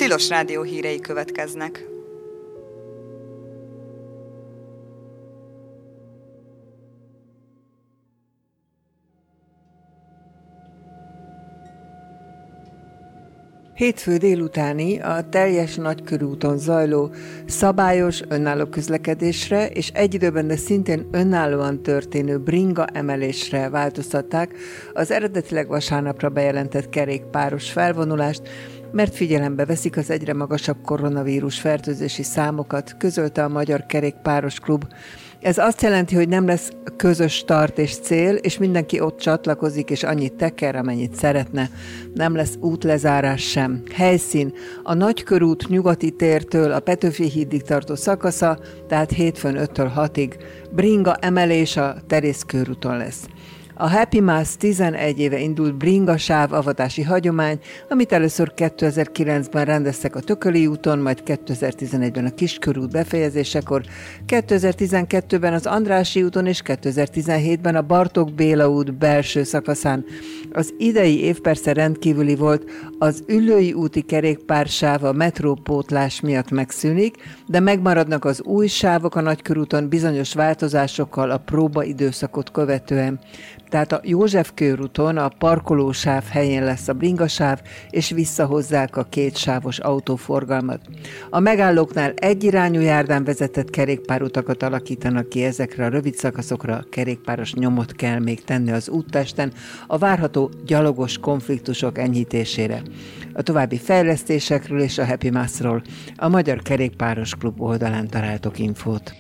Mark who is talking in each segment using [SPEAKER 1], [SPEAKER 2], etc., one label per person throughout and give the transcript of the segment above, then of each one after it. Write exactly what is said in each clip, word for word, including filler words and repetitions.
[SPEAKER 1] Tilos Rádió hírei következnek.
[SPEAKER 2] Hétfő délutáni a teljes nagykörúton zajló szabályos önálló közlekedésre és egy időben, de szintén önállóan történő bringa emelésre változtatták az eredetileg vasárnapra bejelentett kerékpáros felvonulást, mert figyelembe veszik az egyre magasabb koronavírus fertőzési számokat, közölte a Magyar Kerékpáros Klub. Ez azt jelenti, hogy nem lesz közös start és cél, és mindenki ott csatlakozik, és annyit teker, amennyit szeretne. Nem lesz útlezárás sem. Helyszín: a Nagykörút nyugati tértől a Petőfi hídig tartó szakasza, tehát hétfőn öttől hatig. Bringa emelés a Terész körúton lesz. A Happy Mass tizenegy éve indult bringa sávavatási hagyomány, amit először kétezer-kilencben rendeztek a Tököli úton, majd kétezer-tizenegyben a Kiskörút befejezésekor, kétezer-tizenkettőben az Andrássy úton és kétezer-tizenhétben a Bartók Béla út belső szakaszán. Az idei év persze rendkívüli volt, az Üllői úti kerékpársáv a metrópótlás miatt megszűnik, de megmaradnak az új sávok a Nagykörúton bizonyos változásokkal a próbaidőszakot követően. Tehát a József körúton a parkolósáv helyén lesz a bringasáv, és visszahozzák a kétsávos autóforgalmat. A megállóknál egyirányú járdán vezetett kerékpárutakat alakítanak ki, ezekre a rövid szakaszokra kerékpáros nyomot kell még tenni az úttesten a várható gyalogos konfliktusok enyhítésére. A további fejlesztésekről és a Happy Massról a Magyar Kerékpáros Klub oldalán találtok infót.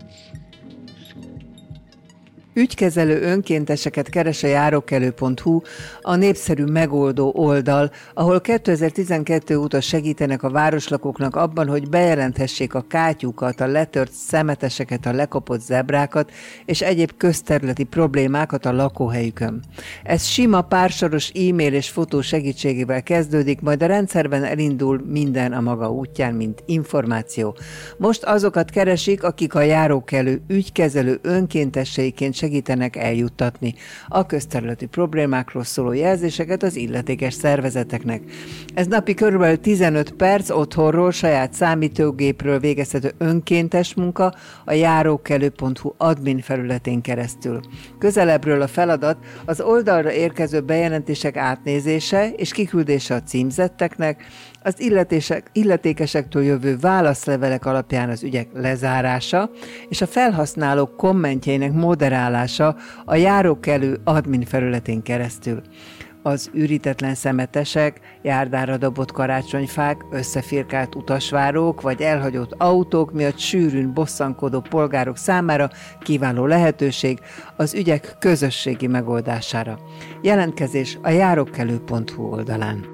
[SPEAKER 2] Ügykezelő önkénteseket keres a járókelő pont hu, a népszerű megoldó oldal, ahol kétezer-tizenkettő óta segítenek a városlakóknak abban, hogy bejelenthessék a kátyúkat, a letört szemeteseket, a lekopott zebrákat és egyéb közterületi problémákat a lakóhelyükön. Ez sima pársoros e-mail és fotó segítségével kezdődik, majd a rendszerben elindul minden a maga útján, mint információ. Most azokat keresik, akik a járókelő ügykezelő önkénteseiként segítenek eljuttatni a közterületi problémákról szóló jelzéseket az illetékes szervezeteknek. Ez napi körülbelül tizenöt perc otthonról, saját számítógépről végezhető önkéntes munka a járókelő pont hu admin felületén keresztül. Közelebbről a feladat az oldalra érkező bejelentések átnézése és kiküldése a címzetteknek, az illetékesektől jövő válaszlevelek alapján az ügyek lezárása és a felhasználók kommentjeinek moderálása a járókelő admin felületén keresztül. Az ürítetlen szemetesek, járdára dobott karácsonyfák, összefirkált utasvárók vagy elhagyott autók miatt sűrűn bosszankodó polgárok számára kiváló lehetőség az ügyek közösségi megoldására. Jelentkezés a járókelő pont hu oldalán.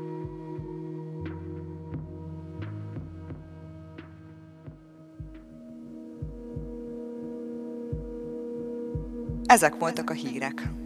[SPEAKER 1] Ezek voltak a hírek.